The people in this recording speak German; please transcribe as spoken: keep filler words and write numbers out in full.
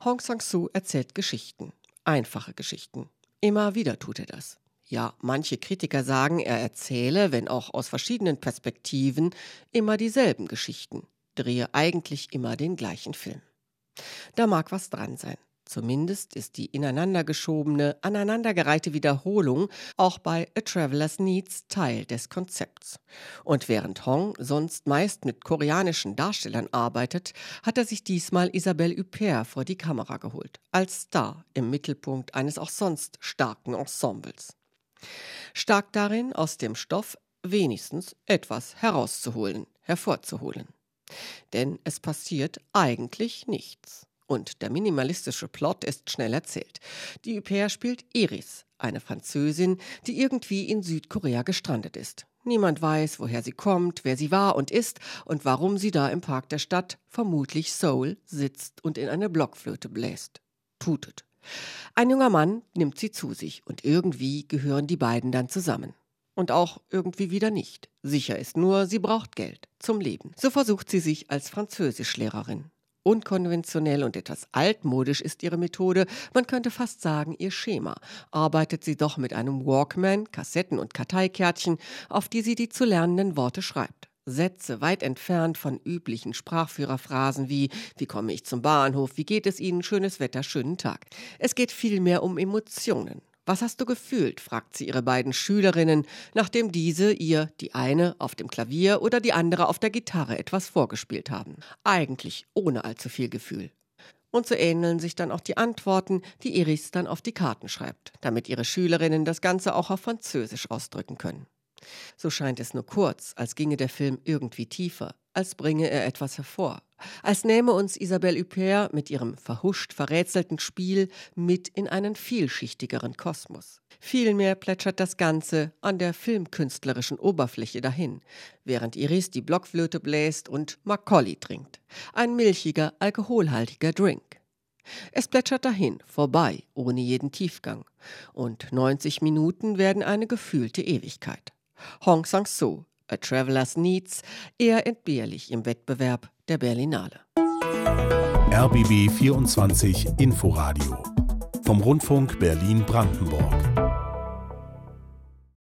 Hong Sang-soo erzählt Geschichten, einfache Geschichten. Immer wieder tut er das. Ja, manche Kritiker sagen, er erzähle, wenn auch aus verschiedenen Perspektiven, immer dieselben Geschichten, drehe eigentlich immer den gleichen Film. Da mag was dran sein. Zumindest ist die ineinandergeschobene, aneinandergereihte Wiederholung auch bei A Traveler's Needs Teil des Konzepts. Und während Hong sonst meist mit koreanischen Darstellern arbeitet, hat er sich diesmal Isabelle Huppert vor die Kamera geholt, als Star im Mittelpunkt eines auch sonst starken Ensembles. Stark darin, aus dem Stoff wenigstens etwas herauszuholen, hervorzuholen. Denn es passiert eigentlich nichts. Und der minimalistische Plot ist schnell erzählt. Die Huppert spielt Iris, eine Französin, die irgendwie in Südkorea gestrandet ist. Niemand weiß, woher sie kommt, wer sie war und ist und warum sie da im Park der Stadt, vermutlich Seoul, sitzt und in eine Blockflöte bläst. Tutet. Ein junger Mann nimmt sie zu sich und irgendwie gehören die beiden dann zusammen. Und auch irgendwie wieder nicht. Sicher ist nur, sie braucht Geld zum Leben. So versucht sie sich als Französischlehrerin. Unkonventionell und etwas altmodisch ist ihre Methode, man könnte fast sagen ihr Schema. Arbeitet sie doch mit einem Walkman, Kassetten und Karteikärtchen, auf die sie die zu lernenden Worte schreibt. Sätze weit entfernt von üblichen Sprachführerphrasen wie »Wie komme ich zum Bahnhof? Wie geht es Ihnen? Schönes Wetter, schönen Tag?« Es geht vielmehr um Emotionen. »Was hast du gefühlt?«, fragt sie ihre beiden Schülerinnen, nachdem diese ihr, die eine auf dem Klavier oder die andere auf der Gitarre etwas vorgespielt haben. Eigentlich ohne allzu viel Gefühl. Und so ähneln sich dann auch die Antworten, die Iris dann auf die Karten schreibt, damit ihre Schülerinnen das Ganze auch auf Französisch ausdrücken können. So scheint es nur kurz, als ginge der Film irgendwie tiefer, als bringe er etwas hervor. Als nähme uns Isabelle Huppert mit ihrem verhuscht verrätselten Spiel mit in einen vielschichtigeren Kosmos. Vielmehr plätschert das Ganze an der filmkünstlerischen Oberfläche dahin, während Iris die Blockflöte bläst und Macaulay trinkt. Ein milchiger, alkoholhaltiger Drink. Es plätschert dahin, vorbei, ohne jeden Tiefgang. Und neunzig Minuten werden eine gefühlte Ewigkeit. Hong Sang-soo, A Traveler's Needs, eher entbehrlich im Wettbewerb der Berlinale. R B B vierundzwanzig Inforadio vom Rundfunk Berlin-Brandenburg.